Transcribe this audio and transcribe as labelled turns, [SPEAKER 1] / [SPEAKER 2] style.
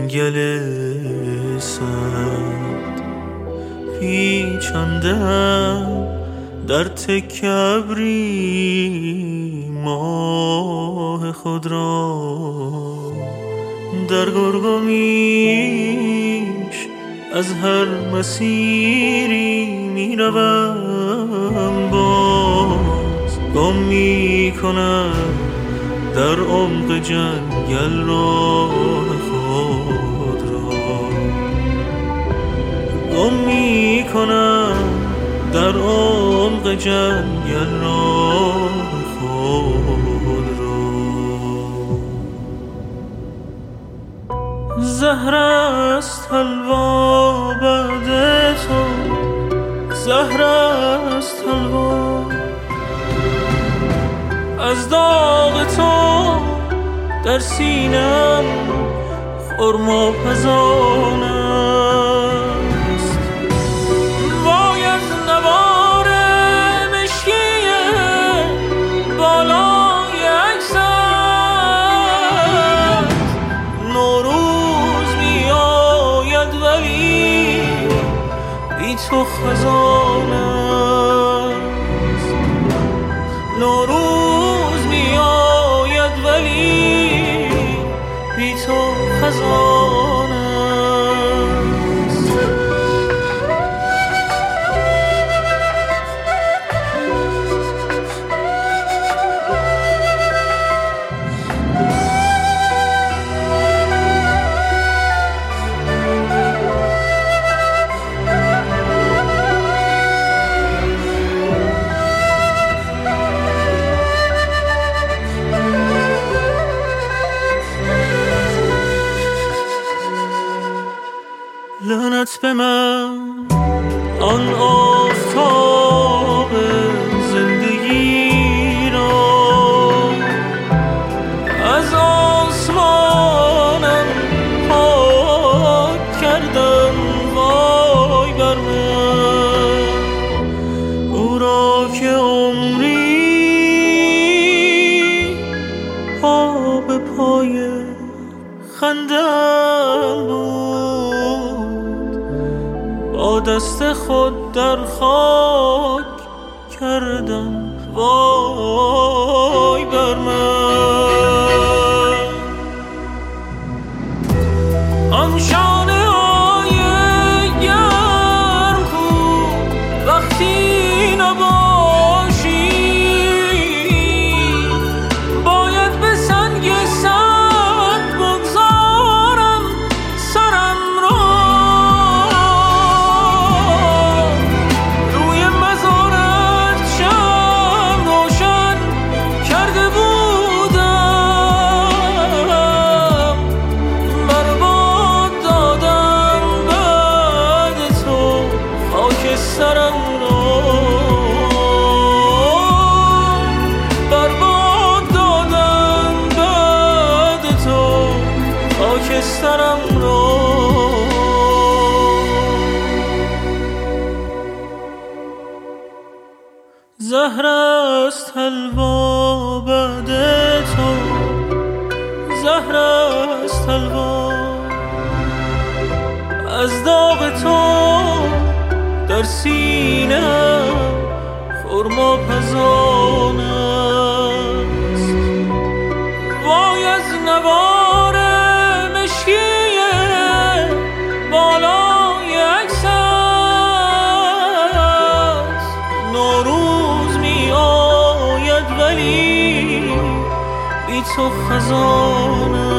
[SPEAKER 1] جنگل سرد پیچاندم در تکه ابری ماه خود را، در گرگومیش از هر مسیری می روم، باز گم می کنم در عمق جنگل راه خود را، گم می کنم در عمق جنگل راه خود را. زهر است حلوا بعد تو، زهر است حلوا از داغ تو در سینم، خرما پزان است. وای از نوار مشکی بالای عکست، نوروز می آید ولی بی تو خزان است. نوروز می آید ولی بی تو خزان است. لعنت به من آن آفتاب زندگی را، از آسمانم پاک کردم. وای بر من او را که عمری پا به پای خندم بود، با دست خود در خاک کردم. وای بر من آن شانه های گرم کو وقتی نباشی، باید به سنگ سنگ بگذارم سرم را. روی مزارت شمع روشن کرده بودم، برباد دادم بعد تو خاک سرم را. برباد دادم بعد تو خاک سرم را. زهر است حلوا بعد تو، زهر است حلوا از داغ تو در سینه، خرما پزان است. وای از نوار مشکی بالای عکست، نوروز می آید ولی بی تو خزان است.